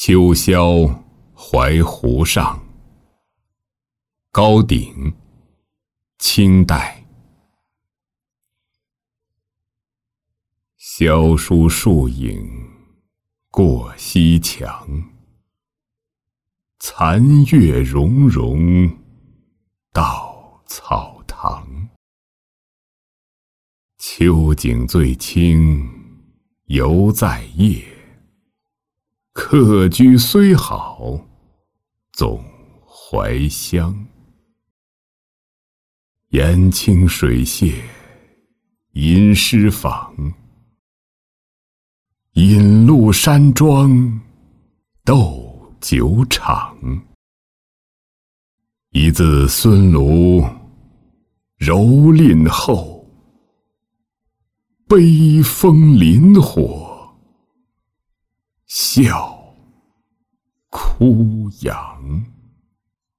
秋宵怀湖上，高鼎，清代。萧疏树影过西墙，残月融融到草堂。秋景最清犹在夜，客居虽好总怀乡。岩清水榭吟诗坊，引路山庄斗酒场。一字孙庐蹂躏后，悲风林火笑哭扬。